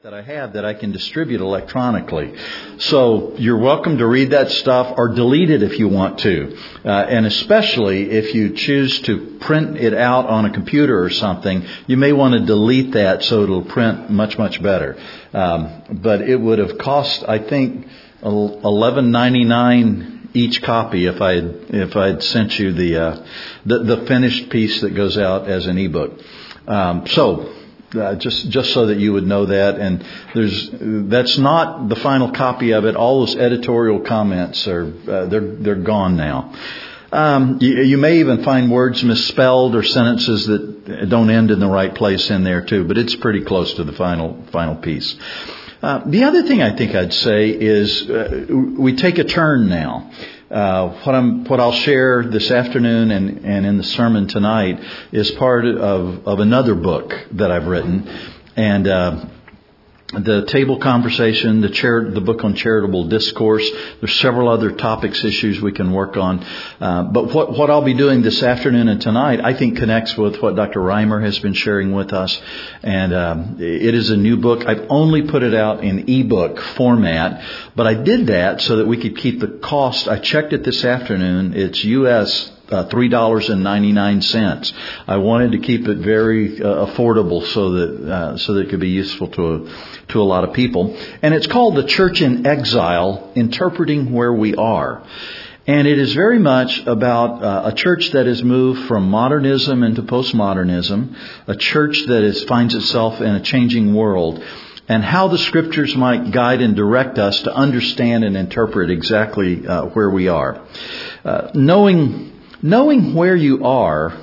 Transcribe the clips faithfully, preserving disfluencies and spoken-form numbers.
that I have that I can distribute electronically. So you're welcome to read that stuff or delete it if you want to. Uh, and especially if you choose to print it out on a computer or something, you may want to delete that so it'll print much, much better. Um, but it would have cost, I think, eleven ninety-nine each copy if I had, if I had sent you the, uh, the the finished piece that goes out as an ebook. Um, so. Uh, just just so that you would know that, and there's that's not the final copy of it. All those editorial comments are uh, they're they're gone now. Um, you, you may even find words misspelled or sentences that don't end in the right place in there too. But it's pretty close to the final final piece. Uh, the other thing I think I'd say is uh, we take a turn now. Uh, what I'm, what I'll share this afternoon and, and in the sermon tonight is part of, of another book that I've written, and uh, the table conversation, the char- the book on charitable discourse. There's several other topics, issues we can work on. Uh, but what, what I'll be doing this afternoon and tonight, I think connects with what Doctor Reimer has been sharing with us. And um, it is a new book. I've only put it out in ebook format, but I did that so that we could keep the cost. I checked it this afternoon. It's U S Uh, three dollars and ninety-nine cents. I wanted to keep it very uh, affordable so that uh, so that it could be useful to a, to a lot of people. And it's called The Church in Exile, Interpreting Where We Are. And it is very much about uh, a church that has moved from modernism into postmodernism, a church that is, finds itself in a changing world, and how the Scriptures might guide and direct us to understand and interpret exactly uh, where we are. Uh, knowing Knowing where you are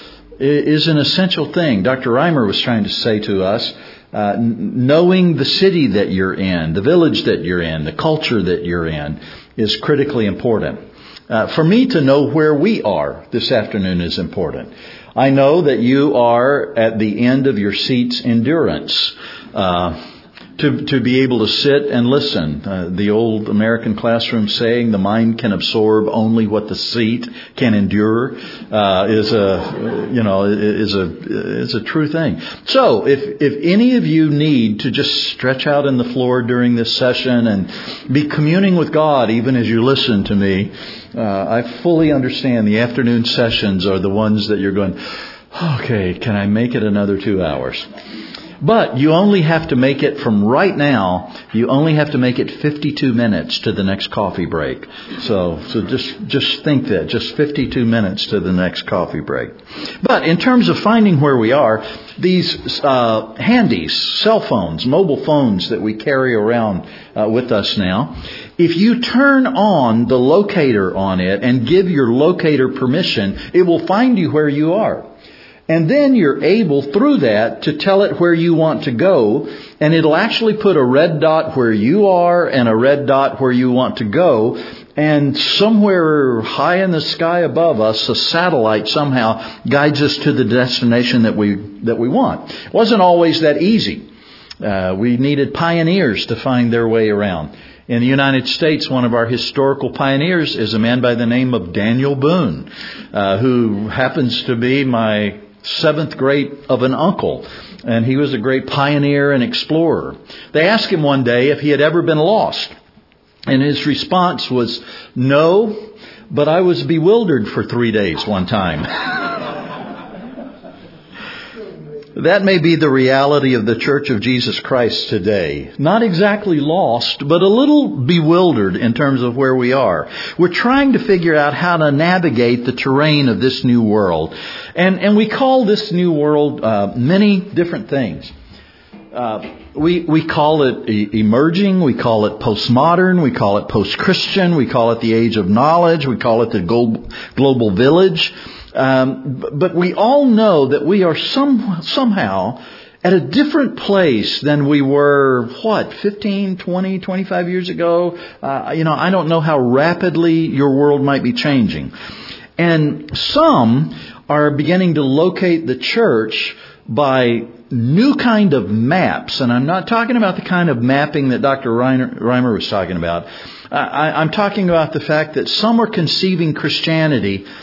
is an essential thing. Doctor Reimer was trying to say to us, uh, knowing the city that you're in, the village that you're in, the culture that you're in is critically important. Uh, for me to know where we are this afternoon is important. I know that you are at the end of your seat's endurance. Uh, To, to be able to sit and listen. Uh, the old American classroom saying, the mind can absorb only what the seat can endure, uh, is a, you know, is a, is a true thing. So if, if any of you need to just stretch out on the floor during this session and be communing with God, even as you listen to me, uh, I fully understand the afternoon sessions are the ones that you're going, okay, can I make it another two hours? But you only have to make it from right now, you only have to make it fifty-two minutes to the next coffee break. So so just just think that, just fifty-two minutes to the next coffee break. But in terms of finding where we are, these uh, handies, cell phones, mobile phones that we carry around uh, with us now, if you turn on the locator on it and give your locator permission, it will find you where you are. And then you're able, through that, to tell it where you want to go. And it'll actually put a red dot where you are and a red dot where you want to go. And somewhere high in the sky above us, a satellite somehow guides us to the destination that we that we want. It wasn't always that easy. Uh, we needed pioneers to find their way around. In the United States, one of our historical pioneers is a man by the name of Daniel Boone, uh, who happens to be my seventh grade of an uncle, and he was a great pioneer and explorer. They asked him one day if he had ever been lost, and his response was, no, but I was bewildered for three days one time. That may be the reality of the Church of Jesus Christ today. Not exactly lost, but a little bewildered in terms of where we are. We're trying to figure out how to navigate the terrain of this new world. And, and we call this new world uh, many different things. Uh, we, we call it e- emerging, we call it postmodern, we call it post-Christian, we call it the age of knowledge, we call it the global, global village. Um, but we all know that we are some, somehow at a different place than we were, what, fifteen, twenty, twenty-five years ago? Uh, you know, I don't know how rapidly your world might be changing. And some are beginning to locate the church by new kind of maps. And I'm not talking about the kind of mapping that Doctor Reimer was talking about. I, I'm talking about the fact that some are conceiving Christianity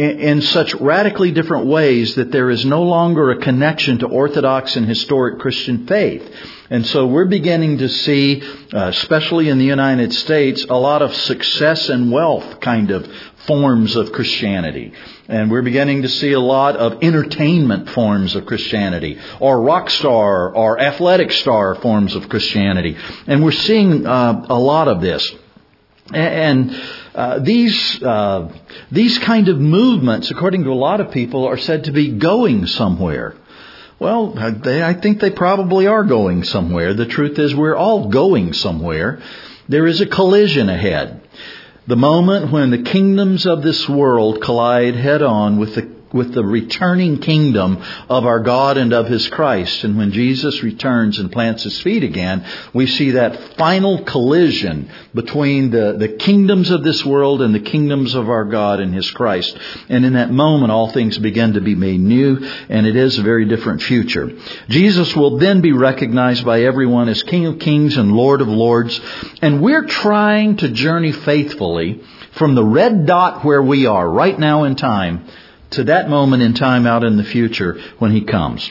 in, in such radically different ways that there is no longer a connection to Orthodox and historic Christian faith. And so we're beginning to see, uh, especially in the United States, a lot of success and wealth kind of forms of Christianity. And we're beginning to see a lot of entertainment forms of Christianity, or rock star or athletic star forms of Christianity. And we're seeing uh, a lot of this. And uh, these uh, these kind of movements, according to a lot of people, are said to be going somewhere. Well, they, I think they probably are going somewhere. The truth is we're all going somewhere. There is a collision ahead. The moment when the kingdoms of this world collide head on with the with the returning kingdom of our God and of His Christ. And when Jesus returns and plants His feet again, we see that final collision between the, the kingdoms of this world and the kingdoms of our God and His Christ. And in that moment, all things begin to be made new, and it is a very different future. Jesus will then be recognized by everyone as King of Kings and Lord of Lords. And we're trying to journey faithfully from the red dot where we are right now in time to that moment in time out in the future when He comes.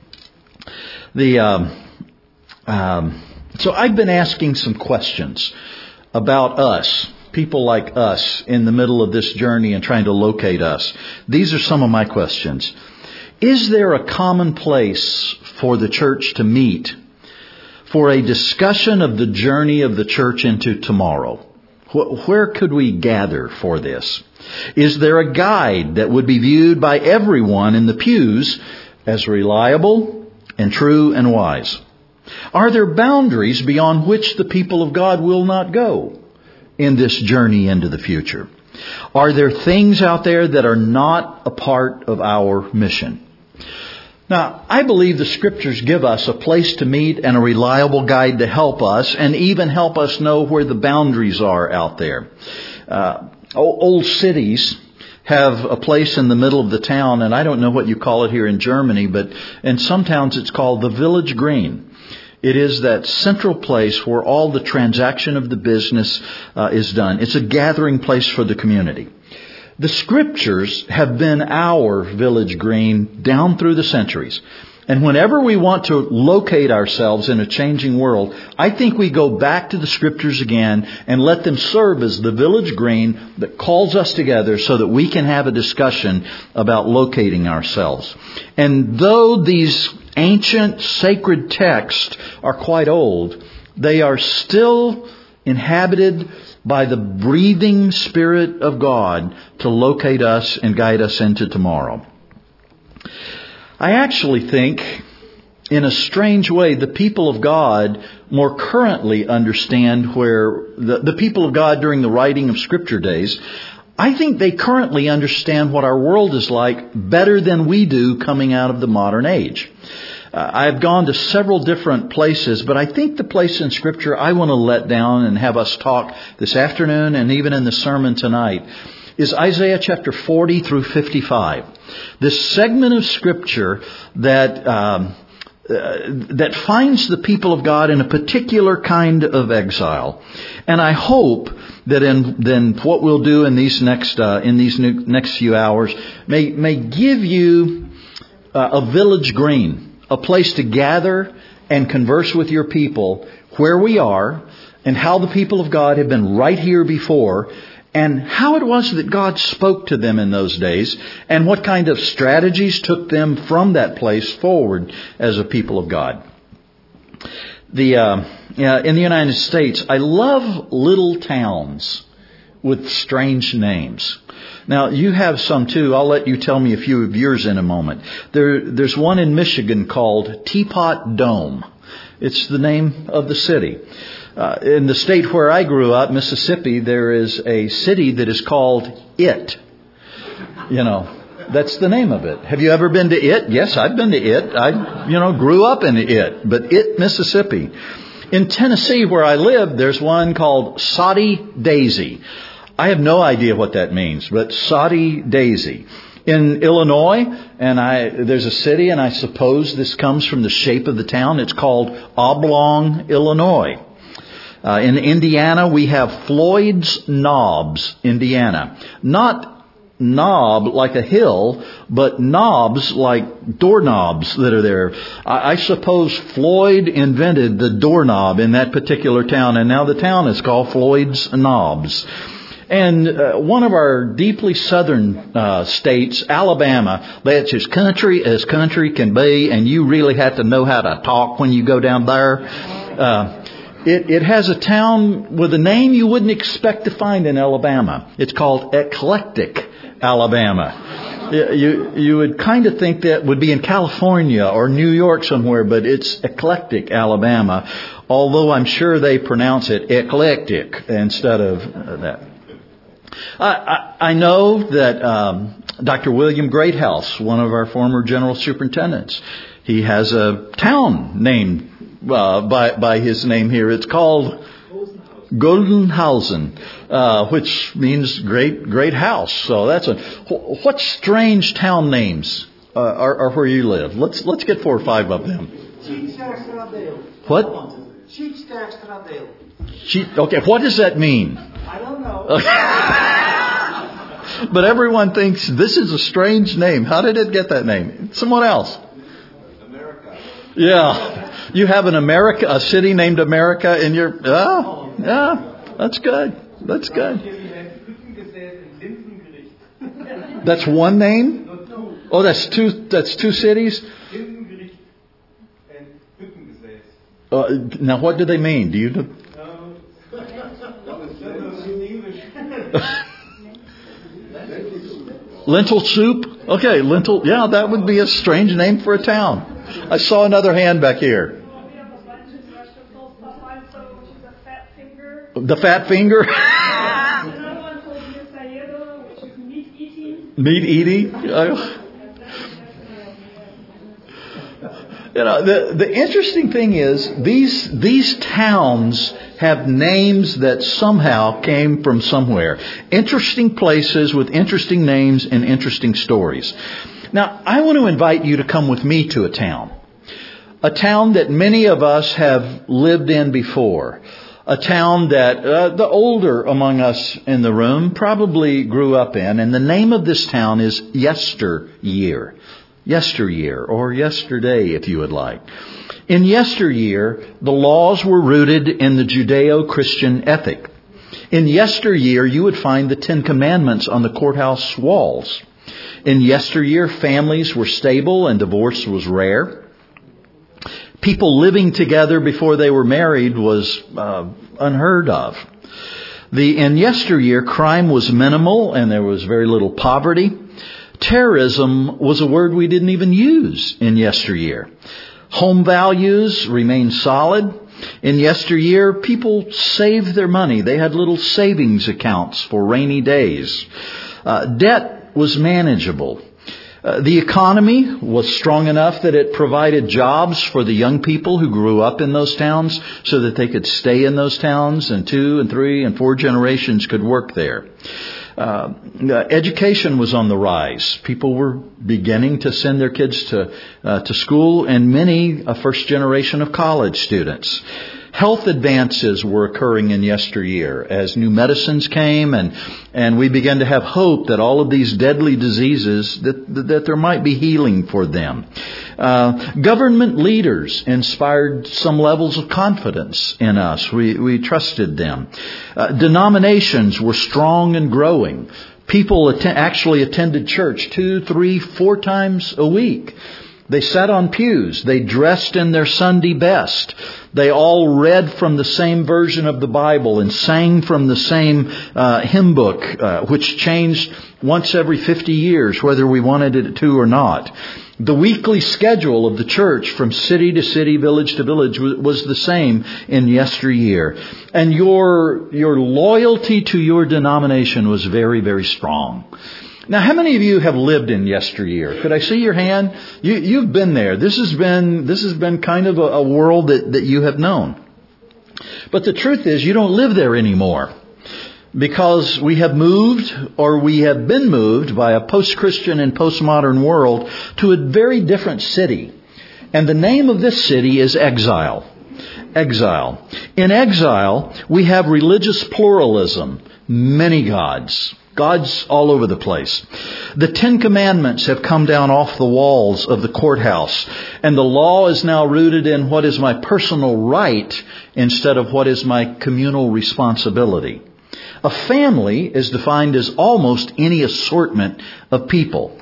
The um, um, so I've been asking some questions about us, people like us in the middle of this journey and trying to locate us. These are some of my questions. Is there a common place for the church to meet for a discussion of the journey of the church into tomorrow? Where could we gather for this? Is there a guide that would be viewed by everyone in the pews as reliable and true and wise? Are there boundaries beyond which the people of God will not go in this journey into the future? Are there things out there that are not a part of our mission? Now, I believe the Scriptures give us a place to meet and a reliable guide to help us and even help us know where the boundaries are out there. Uh, old cities have a place in the middle of the town, and I don't know what you call it here in Germany, but in some towns it's called the village green. It is that central place where all the transaction of the business uh, is done. It's a gathering place for the community. The Scriptures have been our village green down through the centuries. And whenever we want to locate ourselves in a changing world, I think we go back to the Scriptures again and let them serve as the village green that calls us together so that we can have a discussion about locating ourselves. And though these ancient sacred texts are quite old, they are still inhabited by the breathing Spirit of God to locate us and guide us into tomorrow. I actually think, in a strange way, the people of God more currently understand where the, the people of God during the writing of Scripture days, I think they currently understand what our world is like better than we do coming out of the modern age. Uh, I've gone to several different places, but I think the place in Scripture I want to let down and have us talk this afternoon and even in the sermon tonight is Isaiah chapter forty through fifty-five. This segment of Scripture that um, uh, that finds the people of God in a particular kind of exile. And I hope that in then what we'll do in these next uh, in these new, next few hours may may give you uh, a village green, a place to gather and converse with your people where we are and how the people of God have been right here before and how it was that God spoke to them in those days and what kind of strategies took them from that place forward as a people of God. The uh, uh, in the United States, I love little towns with strange names. Now, you have some too. I'll let you tell me a few of yours in a moment. There, there's one in Michigan called Teapot Dome. It's the name of the city. Uh, in the state where I grew up, Mississippi, there is a city that is called It. You know, that's the name of it. Have you ever been to It? Yes, I've been to It. I, you know, grew up in It, but It, Mississippi. In Tennessee, where I live, there's one called Soddy Daisy. I have no idea what that means, but Soddy Daisy. In Illinois, and I there's a city, and I suppose this comes from the shape of the town. It's called Oblong, Illinois. Uh, in Indiana, we have Floyd's Knobs, Indiana. Not knob like a hill, but knobs like doorknobs that are there. I, I suppose Floyd invented the doorknob in that particular town, and now the town is called Floyd's Knobs. And uh, one of our deeply southern uh, states, Alabama, that's as country as country can be, and you really have to know how to talk when you go down there. Uh, It, it has a town with a name you wouldn't expect to find in Alabama. It's called Eclectic, Alabama. You, you would kind of think that would be in California or New York somewhere, but it's Eclectic, Alabama, although I'm sure they pronounce it eclectic instead of that. I, I, I know that um, Doctor William Greathouse, one of our former general superintendents, he has a town named Uh, by by his name here. It's called Goldenhausen, uh, which means great great house. So that's a. What strange town names uh, are, are where you live? Let's let's get four or five of them. What? Okay, what does that mean? I don't know. But everyone thinks this is a strange name. How did it get that name? Someone else. America. Yeah. You have an America, a city named America in your... Oh, yeah, that's good. That's good. That's one name? Oh, that's two That's two cities? Uh, now, what do they mean? Do you know? Lentil soup? Okay, lentil. Yeah, that would be a strange name for a town. I saw another hand back here. The fat finger? Meat eating? You know, the, the interesting thing is these these towns have names that somehow came from somewhere. Interesting places with interesting names and interesting stories. Now, I want to invite you to come with me to a town. A town that many of us have lived in before. A town that uh, the older among us in the room probably grew up in. And the name of this town is Yesteryear. Yesteryear, or yesterday, if you would like. In yesteryear, the laws were rooted in the Judeo-Christian ethic. In yesteryear, you would find the Ten Commandments on the courthouse walls. In yesteryear, families were stable and divorce was rare. People living together before they were married was uh, unheard of. The in yesteryear, crime was minimal and there was very little poverty. Terrorism was a word we didn't even use in yesteryear. Home values remained solid. In yesteryear, people saved their money. They had little savings accounts for rainy days. Uh, debt was manageable. Uh, the economy was strong enough that it provided jobs for the young people who grew up in those towns so that they could stay in those towns and two and three and four generations could work there. Uh, education was on the rise. People were beginning to send their kids to uh, to school, and many a first generation of college students. Health advances were occurring in yesteryear as new medicines came, and and we began to have hope that all of these deadly diseases, that that there might be healing for them. Uh, government leaders inspired some levels of confidence in us. We we trusted them. Uh, denominations were strong and growing. People att- actually attended church two, three, four times a week. They sat on pews. They dressed in their Sunday best. They all read from the same version of the Bible and sang from the same uh, hymn book, uh, which changed once every fifty years, whether we wanted it to or not. The weekly schedule of the church from city to city, village to village was the same in yesteryear. And your your loyalty to your denomination was very, very strong. Now, how many of you have lived in yesteryear? Could I see your hand? You, you've been there. This has been this has been kind of a, a world that, that you have known. But the truth is, you don't live there anymore. Because we have moved, or we have been moved by a post-Christian and postmodern world to a very different city. And the name of this city is Exile. exile. In exile, we have religious pluralism, many gods. Gods all over the place. The Ten Commandments have come down off the walls of the courthouse, and the law is now rooted in what is my personal right instead of what is my communal responsibility. A family is defined as almost any assortment of people.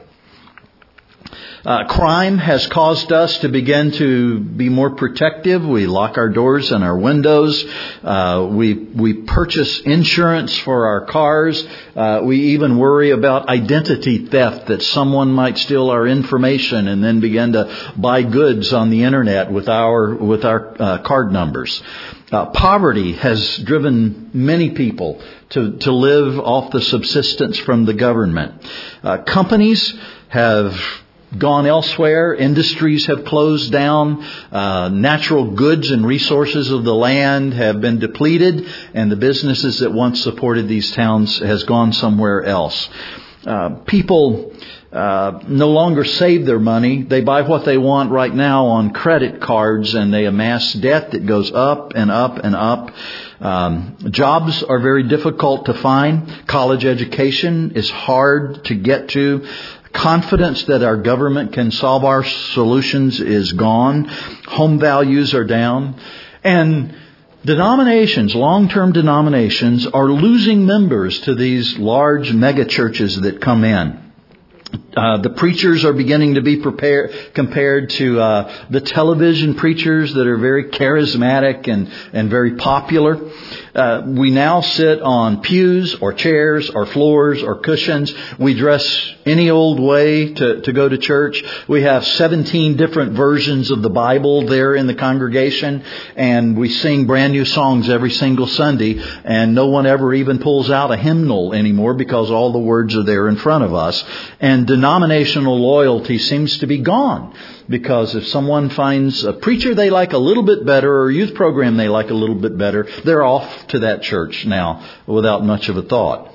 Uh, crime has caused us to begin to be more protective. We lock our doors and our windows. Uh, we we purchase insurance for our cars. Uh, we even worry about identity theft, that someone might steal our information and then begin to buy goods on the internet with our with our uh, card numbers. Uh, poverty has driven many people to, to live off the subsistence from the government. Uh, companies have gone elsewhere. Industries have closed down. Uh, natural goods and resources of the land have been depleted, and the businesses that once supported these towns has gone somewhere else. Uh, people uh, no longer save their money. They buy what they want right now on credit cards, and they amass debt that goes up and up and up. Um, jobs are very difficult to find. College education is hard to get to. Confidence that our government can solve our solutions is gone. Home values are down. And denominations, long-term denominations, are losing members to these large mega churches that come in. Uh, the preachers are beginning to be prepared, compared to uh, the television preachers that are very charismatic and, and very popular. Uh, we now sit on pews or chairs or floors or cushions. We dress any old way to, to go to church. We have seventeen different versions of the Bible there in the congregation, and we sing brand new songs every single Sunday, and no one ever even pulls out a hymnal anymore because all the words are there in front of us. And denominational loyalty seems to be gone, because if someone finds a preacher they like a little bit better or a youth program they like a little bit better, they're off to that church now without much of a thought.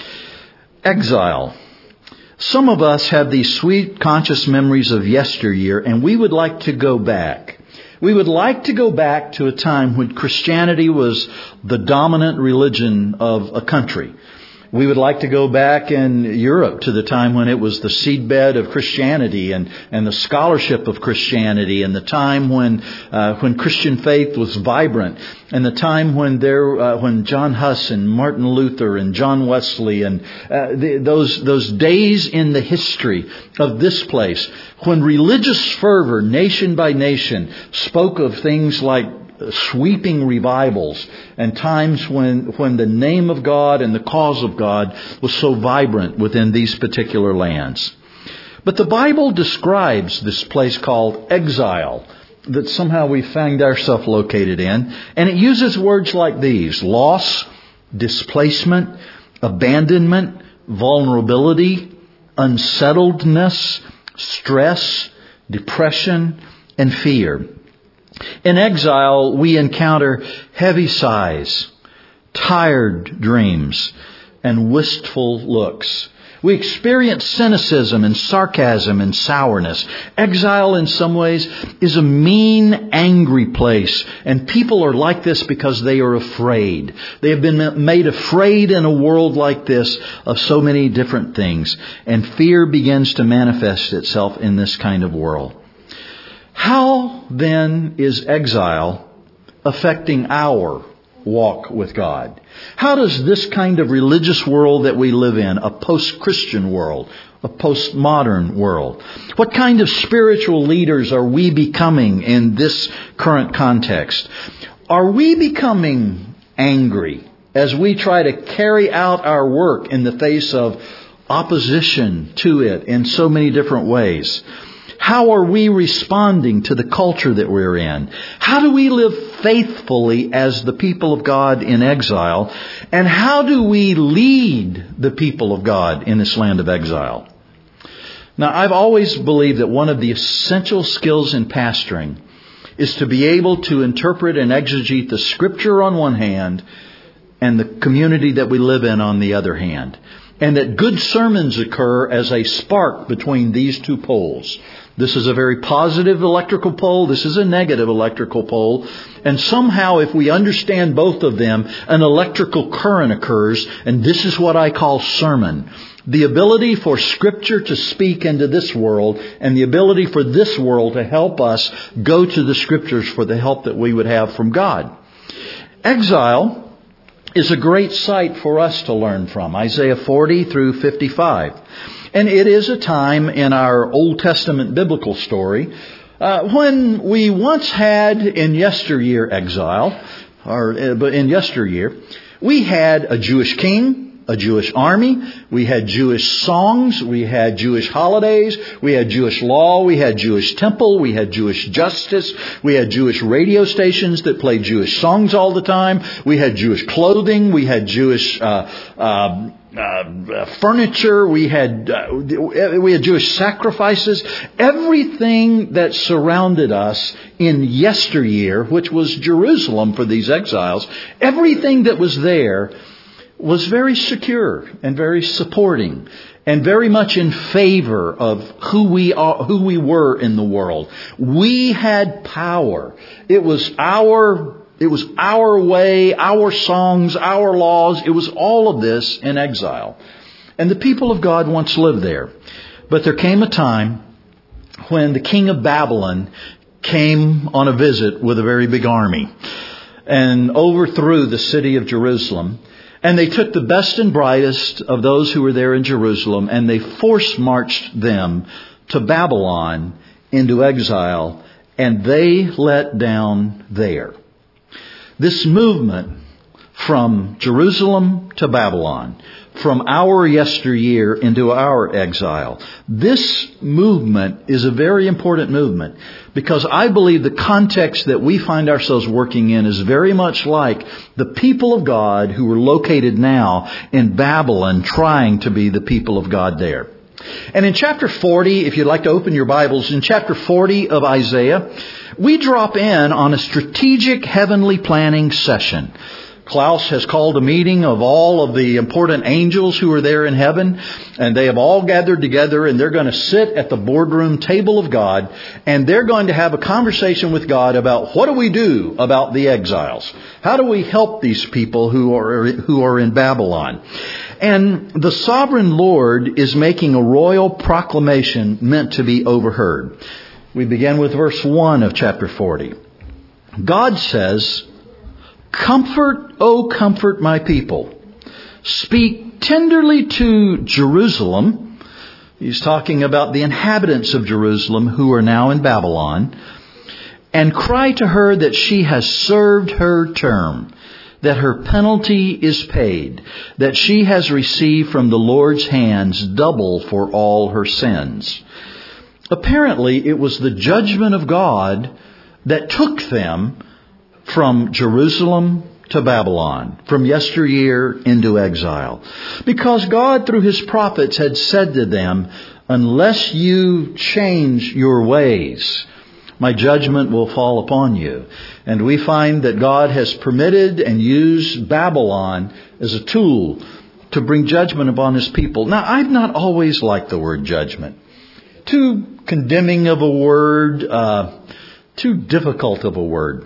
Exile. Some of us have these sweet conscious memories of yesteryear, and we would like to go back. We would like to go back to a time when Christianity was the dominant religion of a country. We would like to go back in Europe to the time when it was the seedbed of Christianity and, and the scholarship of Christianity, and the time when uh, when Christian faith was vibrant, and the time when there uh, when John Huss and Martin Luther and John Wesley and uh, the, those those days in the history of this place when religious fervor, nation by nation, spoke of things like sweeping revivals, and times when when the name of God and the cause of God was so vibrant within these particular lands. But the Bible describes this place called exile that somehow we find ourselves located in, and it uses words like these: loss, displacement, abandonment, vulnerability, unsettledness, stress, depression, and fear. In exile, we encounter heavy sighs, tired dreams, and wistful looks. We experience cynicism and sarcasm and sourness. Exile, in some ways, is a mean, angry place. And people are like this because they are afraid. They have been made afraid in a world like this of so many different things. And fear begins to manifest itself in this kind of world. How then is exile affecting our walk with God? How does this kind of religious world that we live in, a post-Christian world, a post-modern world, what kind of spiritual leaders are we becoming in this current context? Are we becoming angry as we try to carry out our work in the face of opposition to it in so many different ways? How are we responding to the culture that we're in? How do we live faithfully as the people of God in exile? And how do we lead the people of God in this land of exile? Now, I've always believed that one of the essential skills in pastoring is to be able to interpret and exegete the Scripture on one hand and the community that we live in on the other hand. and that good sermons occur as a spark between these two poles. This is a very positive electrical pole. This is a negative electrical pole. And somehow, if we understand both of them, an electrical current occurs. And this is what I call sermon. The ability for Scripture to speak into this world, and the ability for this world to help us go to the Scriptures for the help that we would have from God. Exile is a great site for us to learn from. Isaiah forty through fifty-five. And it is a time in our Old Testament biblical story uh, when we once had in yesteryear exile, or uh, in yesteryear, we had a Jewish king, a Jewish army, we had Jewish songs, we had Jewish holidays, we had Jewish law, we had Jewish temple, we had Jewish justice, we had Jewish radio stations that played Jewish songs all the time, we had Jewish clothing, we had Jewish uh, uh, uh, furniture, we had uh, we had Jewish sacrifices. Everything that surrounded us in yesteryear, which was Jerusalem for these exiles, everything that was there was very secure and very supporting and very much in favor of who we are, who we were in the world. We had power. It was our, it was our way, our songs, our laws. It was all of this in exile. And the people of God once lived there. But there came a time when the king of Babylon came on a visit with a very big army and overthrew the city of Jerusalem. And they took the best and brightest of those who were there in Jerusalem, and they force-marched them to Babylon into exile, and they let down there. This movement from Jerusalem to Babylon, from our yesteryear into our exile, this movement is a very important movement, because I believe the context that we find ourselves working in is very much like the people of God who are located now in Babylon trying to be the people of God there. And in chapter forty, if you'd like to open your Bibles, in chapter forty of Isaiah, we drop in on a strategic heavenly planning session. Klaus has called a meeting of all of the important angels who are there in heaven, and they have all gathered together, and they're going to sit at the boardroom table of God, and they're going to have a conversation with God about what do we do about the exiles? How do we help these people who are who are in Babylon? And the sovereign Lord is making a royal proclamation meant to be overheard. We begin with verse one of chapter forty. God says, "Comfort, O comfort my people. Speak tenderly to Jerusalem." He's talking about the inhabitants of Jerusalem who are now in Babylon. "And cry to her that she has served her term, that her penalty is paid, that she has received from the Lord's hands double for all her sins." Apparently, it was the judgment of God that took them from Jerusalem to Babylon, from yesteryear into exile. Because God, through His prophets, had said to them, unless you change your ways, my judgment will fall upon you. And we find that God has permitted and used Babylon as a tool to bring judgment upon His people. Now, I've not always liked the word judgment. Too condemning of a word, uh, too difficult of a word.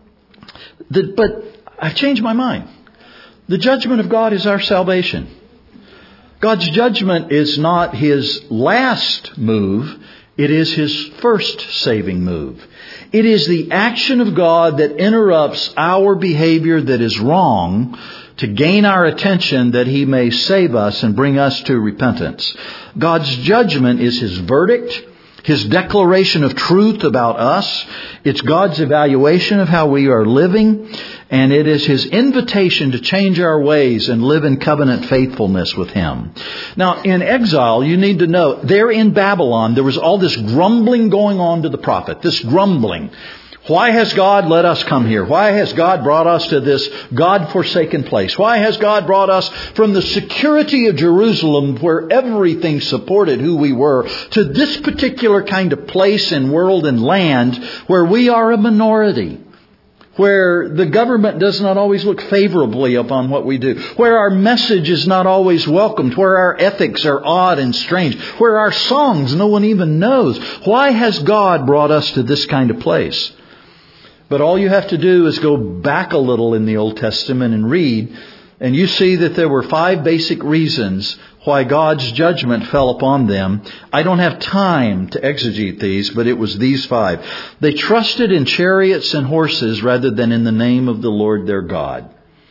The, but I've changed my mind. The judgment of God is our salvation. God's judgment is not His last move. It is His first saving move. It is the action of God that interrupts our behavior that is wrong to gain our attention that He may save us and bring us to repentance. God's judgment is His verdict, His declaration of truth about us. It's God's evaluation of how we are living. And it is His invitation to change our ways and live in covenant faithfulness with Him. Now, in exile, you need to know, there in Babylon, there was all this grumbling going on to the prophet. This grumbling. Why has God let us come here? Why has God brought us to this God-forsaken place? Why has God brought us from the security of Jerusalem, where everything supported who we were, to this particular kind of place and world and land where we are a minority? where the government does not always look favorably upon what we do, where our message is not always welcomed, where our ethics are odd and strange, where our songs no one even knows. Why has God brought us to this kind of place? But all you have to do is go back a little in the Old Testament and read, and you see that there were five basic reasons why God's judgment fell upon them. I don't have time to exegete these, but it was these five. They trusted in chariots and horses rather than in the name of the Lord their God.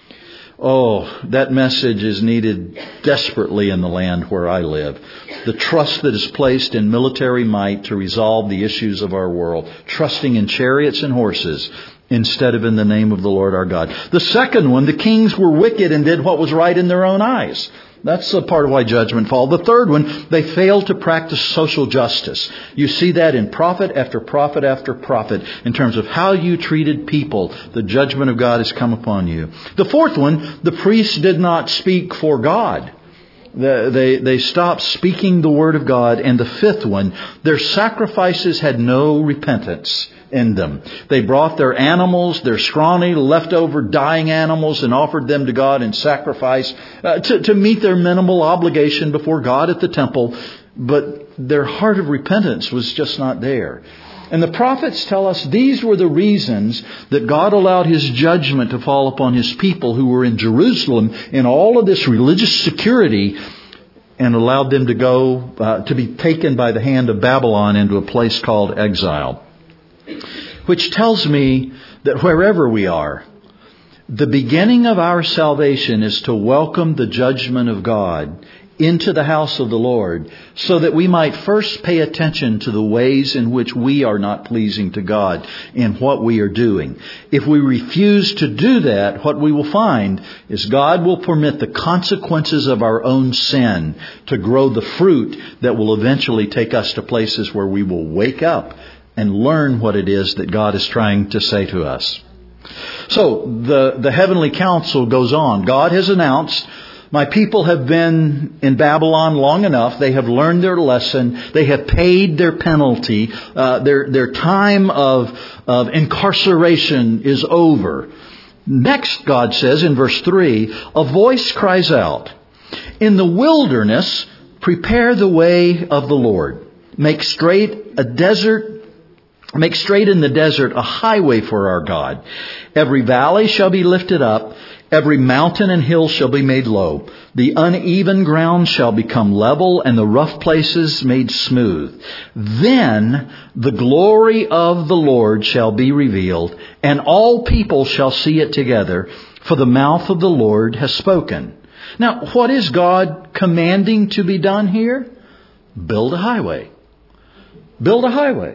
Oh, that message is needed desperately in the land where I live. The trust that is placed in military might to resolve the issues of our world. Trusting in chariots and horses instead of in the name of the Lord our God. The second one, the kings were wicked and did what was right in their own eyes. That's a part of why judgment fell. The third one, they failed to practice social justice. You see that in prophet after prophet after prophet in terms of how you treated people. The judgment of God has come upon you. The fourth one, the priests did not speak for God. They, they stopped speaking the word of God. And the fifth one, their sacrifices had no repentance in them. They brought their animals, their scrawny, leftover dying animals, and offered them to God in sacrifice uh, to, to meet their minimal obligation before God at the temple. But their heart of repentance was just not there. And the prophets tell us these were the reasons that God allowed His judgment to fall upon His people who were in Jerusalem in all of this religious security, and allowed them to go, uh, to be taken by the hand of Babylon into a place called exile. Which tells me that wherever we are, the beginning of our salvation is to welcome the judgment of God into the house of the Lord, so that we might first pay attention to the ways in which we are not pleasing to God in what we are doing. If we refuse to do that, what we will find is God will permit the consequences of our own sin to grow the fruit that will eventually take us to places where we will wake up and learn what it is that God is trying to say to us. So the, the heavenly council goes on. God has announced, my people have been in Babylon long enough. They have learned their lesson. They have paid their penalty. Uh, their, their time of, of incarceration is over. Next, God says in verse three, a voice cries out, in the wilderness, prepare the way of the Lord. Make straight a desert Make straight in the desert a highway for our God. Every valley shall be lifted up. Every mountain and hill shall be made low. The uneven ground shall become level, and the rough places made smooth. Then the glory of the Lord shall be revealed, and all people shall see it together, for the mouth of the Lord has spoken. Now, what is God commanding to be done here? Build a highway. Build a highway.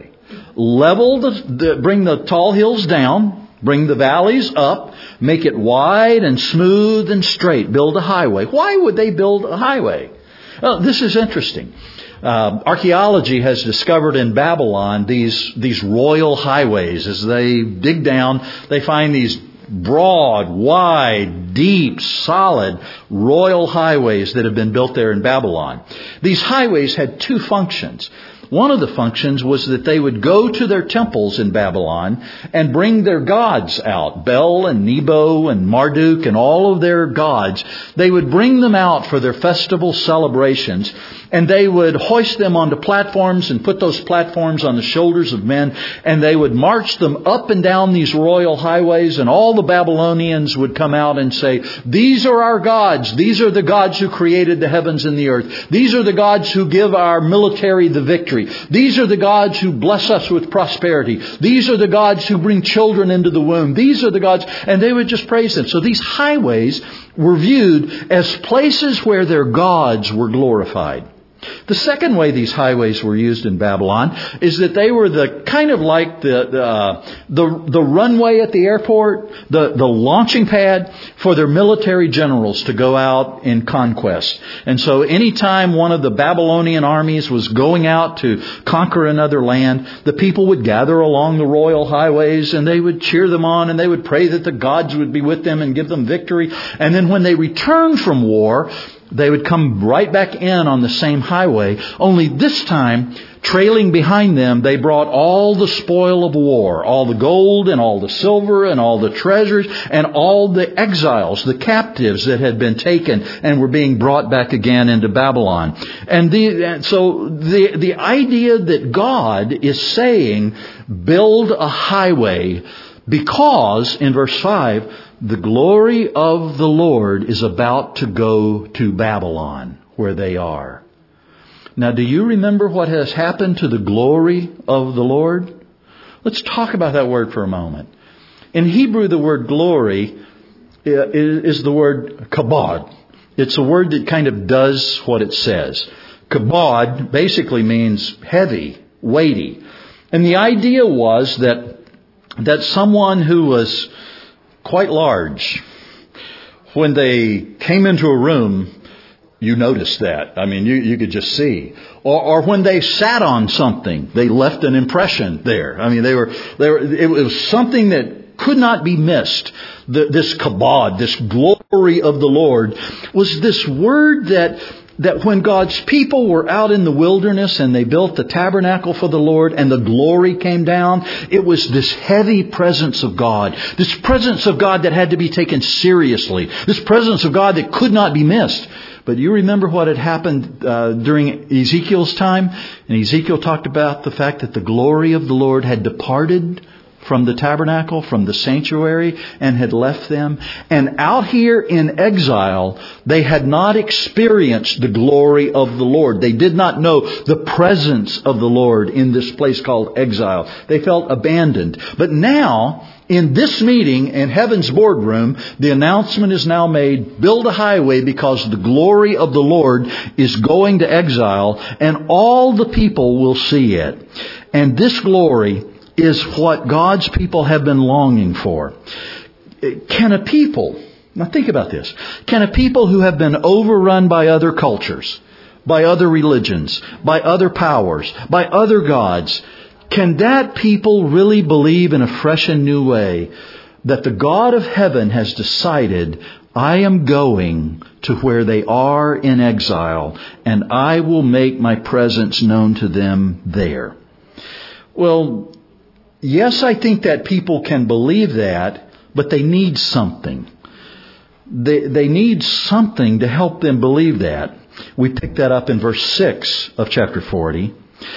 Level the, the, bring the tall hills down, bring the valleys up, make it wide and smooth and straight. Build a highway. Why would they build a highway? Well, this is interesting. Uh, archaeology has discovered in Babylon these, these royal highways. As they dig down, they find these broad, wide, deep, solid royal highways that have been built there in Babylon. These highways had two functions. One of the functions was that they would go to their temples in Babylon and bring their gods out. Bel and Nebo and Marduk and all of their gods. They would bring them out for their festival celebrations, and they would hoist them onto platforms and put those platforms on the shoulders of men, and they would march them up and down these royal highways, and all the Babylonians would come out and say, these are our gods. These are the gods who created the heavens and the earth. These are the gods who give our military the victory. These are the gods who bless us with prosperity. These are the gods who bring children into the womb. These are the gods, and they would just praise them. So these highways were viewed as places where their gods were glorified. The second way these highways were used in Babylon is that they were the kind of like the the uh, the, the runway at the airport, the, the launching pad for their military generals to go out in conquest. And so anytime one of the Babylonian armies was going out to conquer another land, the people would gather along the royal highways and they would cheer them on, and they would pray that the gods would be with them and give them victory. And then when they returned from war, they would come right back in on the same highway, only this time, trailing behind them, they brought all the spoil of war, all the gold and all the silver and all the treasures and all the exiles, the captives that had been taken and were being brought back again into Babylon. And the, so the, the idea that God is saying, build a highway because, in verse five, the glory of the Lord is about to go to Babylon, where they are. Now, do you remember what has happened to the glory of the Lord? Let's talk about that word for a moment. In Hebrew, the word glory is the word kabod. It's a word that kind of does what it says. Kabod basically means heavy, weighty. And the idea was that that someone who was quite large, when they came into a room, you noticed that. I mean, you, you could just see. Or, or when they sat on something, they left an impression there. I mean, they were, they were, it was something that could not be missed. The, this kabod, this glory of the Lord, was this word that, that when God's people were out in the wilderness and they built the tabernacle for the Lord and the glory came down, it was this heavy presence of God. This presence of God that had to be taken seriously. This presence of God that could not be missed. But you remember what had happened uh, during Ezekiel's time? And Ezekiel talked about the fact that the glory of the Lord had departed from the tabernacle, from the sanctuary, and had left them. And out here in exile, they had not experienced the glory of the Lord. They did not know the presence of the Lord in this place called exile. They felt abandoned. But now, in this meeting in heaven's boardroom, the announcement is now made, build a highway because the glory of the Lord is going to exile and all the people will see it. And this glory is what God's people have been longing for. Can a people, now think about this, can a people who have been overrun by other cultures, by other religions, by other powers, by other gods, can that people really believe in a fresh and new way that the God of heaven has decided, I am going to where they are in exile and I will make my presence known to them there? Well, yes, I think that people can believe that, but they need something. They, they need something to help them believe that. We pick that up in verse six of chapter forty.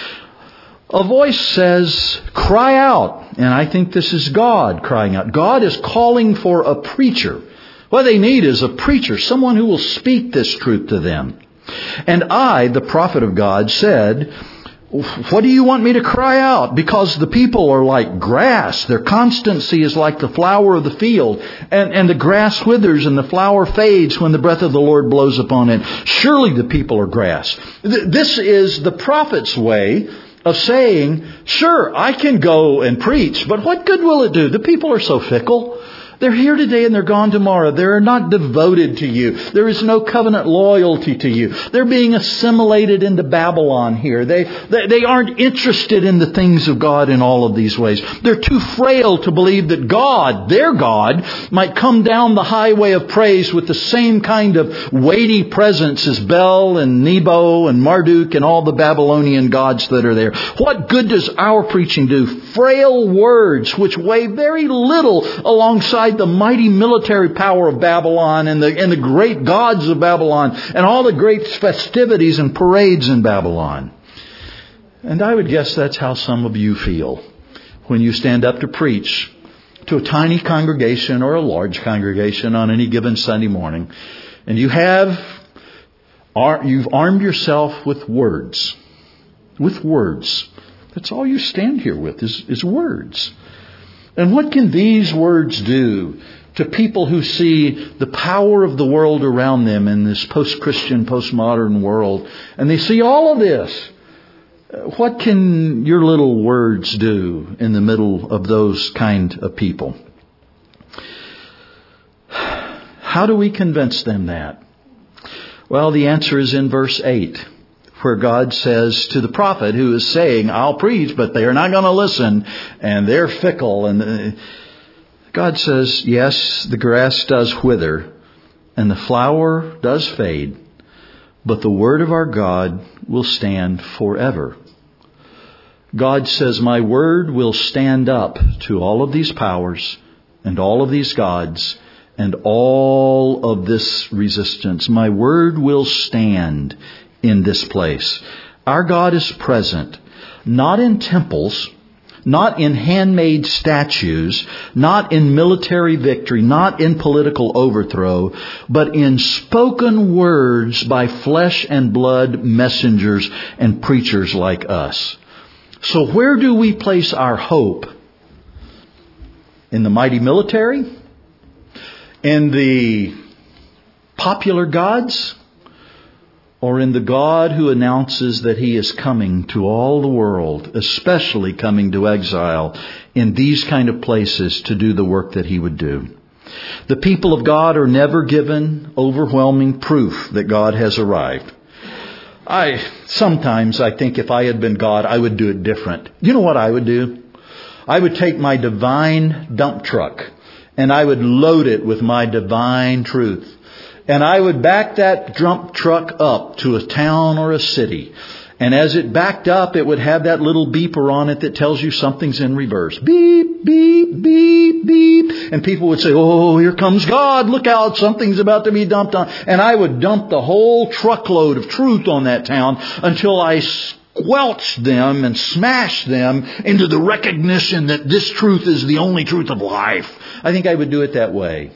A voice says, cry out. And I think this is God crying out. God is calling for a preacher. What they need is a preacher, someone who will speak this truth to them. And I, the prophet of God, said, what do you want me to cry out? Because the people are like grass. Their constancy is like the flower of the field. And, and the grass withers and the flower fades when the breath of the Lord blows upon it. Surely the people are grass. This is the prophet's way of saying, sure, I can go and preach, but what good will it do? The people are so fickle. They're here today and they're gone tomorrow. They're not devoted to you. There is no covenant loyalty to you. They're being assimilated into Babylon here. They, they, they aren't interested in the things of God in all of these ways. They're too frail to believe that God, their God, might come down the highway of praise with the same kind of weighty presence as Bel and Nebo and Marduk and all the Babylonian gods that are there. What good does our preaching do? Frail words which weigh very little alongside the mighty military power of Babylon and the, and the great gods of Babylon and all the great festivities and parades in Babylon. And I would guess that's how some of you feel when you stand up to preach to a tiny congregation or a large congregation on any given Sunday morning. And you have, you've armed yourself with words. With words. That's all you stand here with is, is words. And what can these words do to people who see the power of the world around them in this post-Christian, postmodern world? And they see all of this. What can your little words do in the middle of those kind of people? How do we convince them that? Well, the answer is in verse eight, where God says to the prophet who is saying, I'll preach, but they are not going to listen, and they're fickle. And God says, yes, the grass does wither, and the flower does fade, but the word of our God will stand forever. God says, my word will stand up to all of these powers and all of these gods and all of this resistance. My word will stand in this place. Our God is present, not in temples, not in handmade statues, not in military victory, not in political overthrow, but in spoken words by flesh and blood messengers and preachers like us. So where do we place our hope? In the mighty military? In the popular gods? Or in the God who announces that He is coming to all the world, especially coming to exile in these kind of places to do the work that He would do? The people of God are never given overwhelming proof that God has arrived. I sometimes I think if I had been God, I would do it different. You know what I would do? I would take my divine dump truck and I would load it with my divine truth. And I would back that dump truck up to a town or a city. And as it backed up, it would have that little beeper on it that tells you something's in reverse. Beep, beep, beep, beep. And people would say, oh, here comes God. Look out, something's about to be dumped on. And I would dump the whole truckload of truth on that town until I squelched them and smashed them into the recognition that this truth is the only truth of life. I think I would do it that way.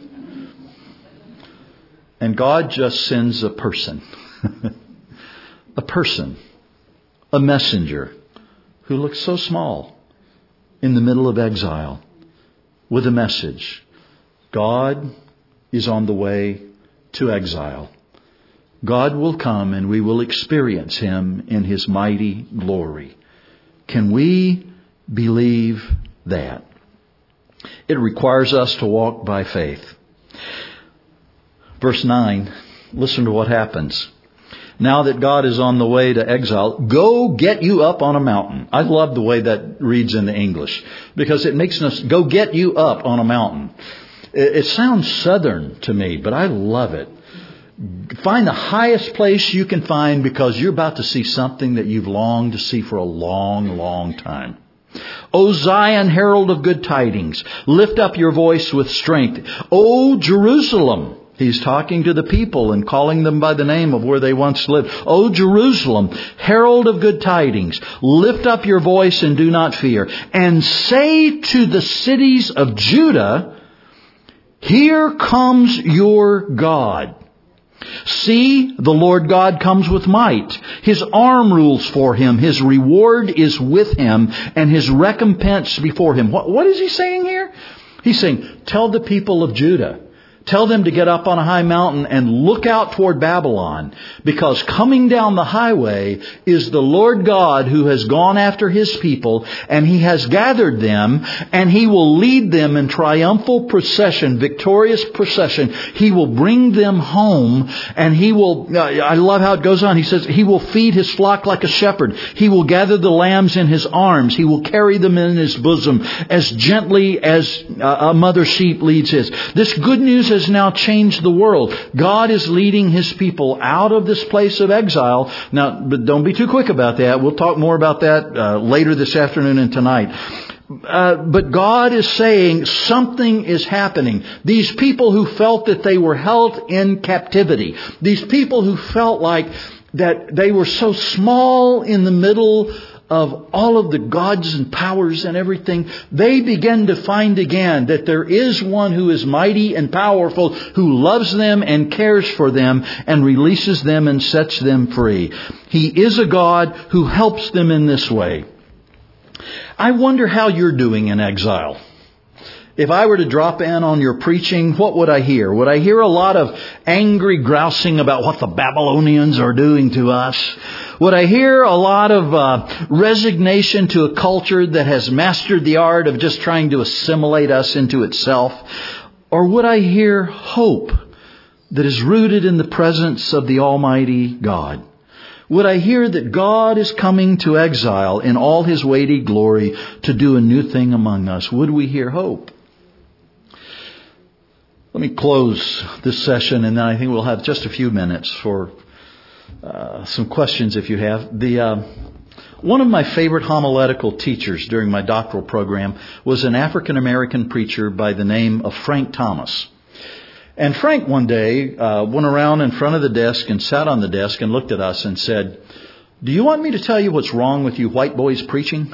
And God just sends a person. A person. A messenger who looks so small in the middle of exile with a message. God is on the way to exile. God will come and we will experience Him in His mighty glory. Can we believe that? It requires us to walk by faith. Verse nine, listen to what happens. Now that God is on the way to exile, go get you up on a mountain. I love the way that reads in the English because it makes us go get you up on a mountain. It, it sounds southern to me, but I love it. Find the highest place you can find because you're about to see something that you've longed to see for a long, long time. O Zion, herald of good tidings, lift up your voice with strength. O Jerusalem. He's talking to the people and calling them by the name of where they once lived. O Jerusalem, herald of good tidings, lift up your voice and do not fear. And say to the cities of Judah, here comes your God. See, the Lord God comes with might. His arm rules for Him. His reward is with Him and His recompense before Him. What, what is He saying here? He's saying, tell the people of Judah. Tell them to get up on a high mountain and look out toward Babylon, because coming down the highway is the Lord God who has gone after His people, and He has gathered them, and He will lead them in triumphal procession, victorious procession. He will bring them home, and He will, I love how it goes on. He says, He will feed His flock like a shepherd. He will gather the lambs in His arms. He will carry them in His bosom as gently as a mother sheep leads his. This good news has now changed the world. God is leading His people out of this place of exile. Now, but don't be too quick about that. We'll talk more about that uh, later this afternoon and tonight. Uh, but God is saying something is happening. These people who felt that they were held in captivity, these people who felt like that they were so small in the middle of all of the gods and powers and everything, they begin to find again that there is one who is mighty and powerful, who loves them and cares for them and releases them and sets them free. He is a God who helps them in this way. I wonder how you're doing in exile. If I were to drop in on your preaching, what would I hear? Would I hear a lot of angry grousing about what the Babylonians are doing to us? Would I hear a lot of uh, resignation to a culture that has mastered the art of just trying to assimilate us into itself? Or would I hear hope that is rooted in the presence of the Almighty God? Would I hear that God is coming to exile in all His weighty glory to do a new thing among us? Would we hear hope? Let me close this session, and then I think we'll have just a few minutes for uh, some questions if you have. The uh, one of my favorite homiletical teachers during my doctoral program was an African American preacher by the name of Frank Thomas. And Frank one day uh, went around in front of the desk and sat on the desk and looked at us and said, "Do you want me to tell you what's wrong with you white boys preaching?"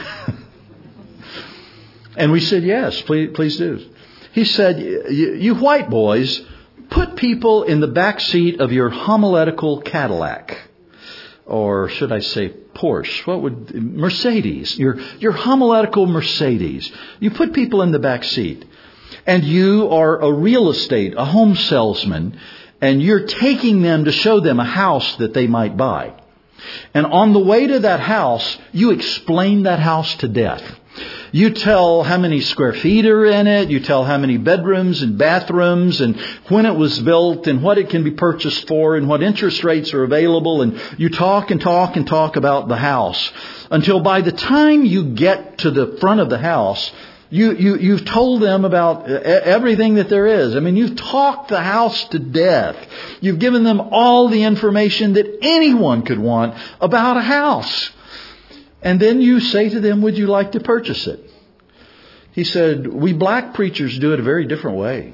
And we said, "Yes, please, please do." He said, "You white boys put people in the back seat of your homiletical Cadillac, or should I say Porsche? What would Mercedes? Your your homiletical Mercedes. You put people in the back seat, and you are a real estate, a home salesman, and you're taking them to show them a house that they might buy. And on the way to that house, you explain that house to death. You tell how many square feet are in it. You tell how many bedrooms and bathrooms and when it was built and what it can be purchased for and what interest rates are available. And you talk and talk and talk about the house until by the time you get to the front of the house, you, you, you've told them about everything that there is. I mean, you've talked the house to death. You've given them all the information that anyone could want about a house. And then you say to them, "Would you like to purchase it?" He said, "We black preachers do it a very different way.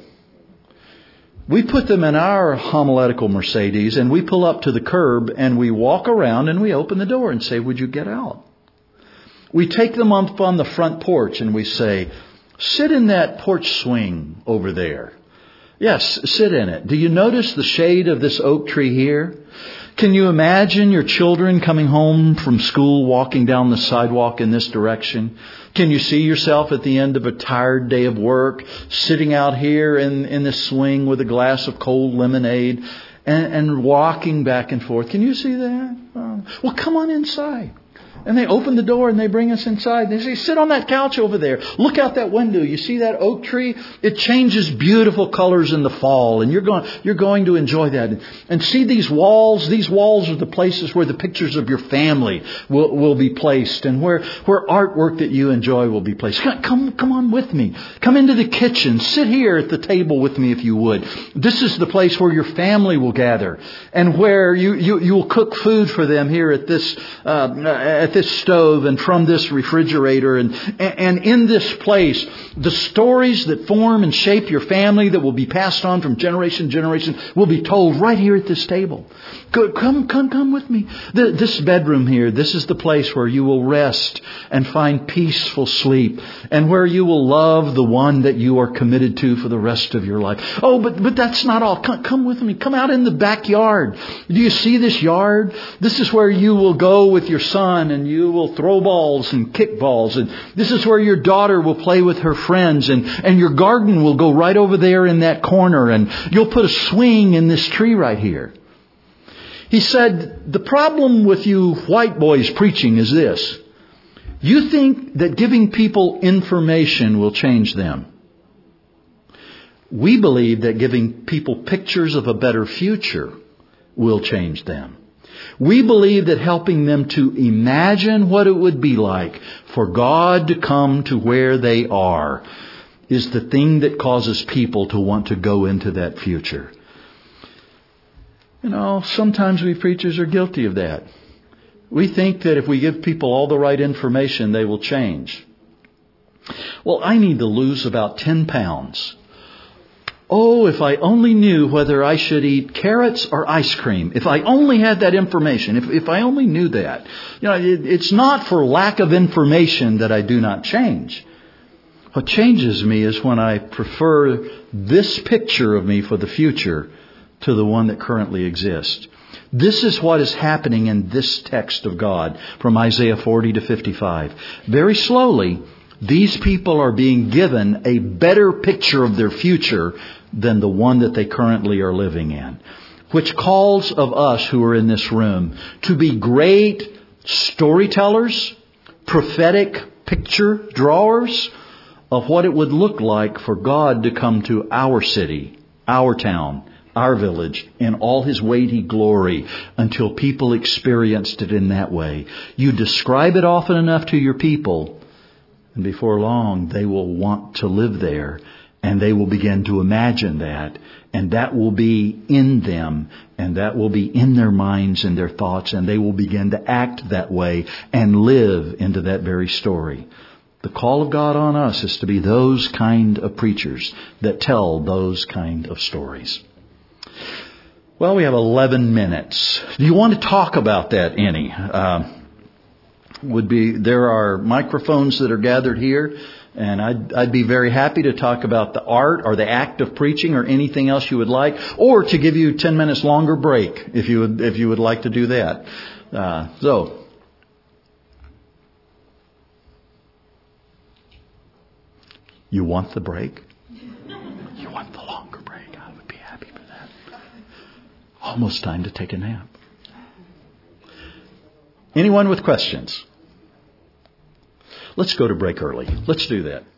We put them in our homiletical Mercedes and we pull up to the curb and we walk around and we open the door and say, 'Would you get out?' We take them up on the front porch and we say, 'Sit in that porch swing over there. Yes, sit in it. Do you notice the shade of this oak tree here? Can you imagine your children coming home from school walking down the sidewalk in this direction? Can you see yourself at the end of a tired day of work, sitting out here in, in this swing with a glass of cold lemonade and, and walking back and forth? Can you see that? Oh. Well, come on inside." And they open the door and they bring us inside. They say, "Sit on that couch over there. Look out that window. You see that oak tree? It changes beautiful colors in the fall. And you're going, you're going to enjoy that. And see these walls? These walls are the places where the pictures of your family will, will be placed and where, where artwork that you enjoy will be placed. Come, come on with me. Come into the kitchen. Sit here at the table with me if you would. This is the place where your family will gather and where you, you, you will cook food for them here at this, uh, at this stove and from this refrigerator. And, and in this place, the stories that form and shape your family that will be passed on from generation to generation will be told right here at this table. Come, come, come with me. This bedroom here, this is the place where you will rest and find peaceful sleep and where you will love the one that you are committed to for the rest of your life. Oh, but, but that's not all. Come, come with me. Come out in the backyard. Do you see this yard? This is where you will go with your son and you will throw balls and kick balls. And this is where your daughter will play with her friends. And, and your garden will go right over there in that corner. And you'll put a swing in this tree right here. He said, the problem with you white boys preaching is this. You think that giving people information will change them. We believe that giving people pictures of a better future will change them. We believe that helping them to imagine what it would be like for God to come to where they are is the thing that causes people to want to go into that future. You know, sometimes we preachers are guilty of that. We think that if we give people all the right information, they will change. Well, I need to lose about ten pounds. Oh, if I only knew whether I should eat carrots or ice cream. If I only had that information. If, if I only knew that. You know, it, it's not for lack of information that I do not change. What changes me is when I prefer this picture of me for the future to the one that currently exists. This is what is happening in this text of God from Isaiah forty to fifty-five. Very slowly, these people are being given a better picture of their future than the one that they currently are living in. Which calls of us who are in this room to be great storytellers, prophetic picture drawers of what it would look like for God to come to our city, our town, our village, in all His weighty glory until people experienced it in that way. You describe it often enough to your people, and before long they will want to live there And they will begin to imagine that. And that will be in them. And that will be in their minds and their thoughts. And they will begin to act that way and live into that very story. The call of God on us is to be those kind of preachers that tell those kind of stories. Well, we have eleven minutes. Do you want to talk about that any? Uh, would be there are microphones that are gathered here, and I'd, I'd be very happy to talk about the art or the act of preaching or anything else you would like, or to give you ten minutes longer break if you would if you would like to do that. Uh, so. You want the break? You want the longer break? I would be happy for that. Almost time to take a nap. Anyone with questions? Let's go to break early. Let's do that.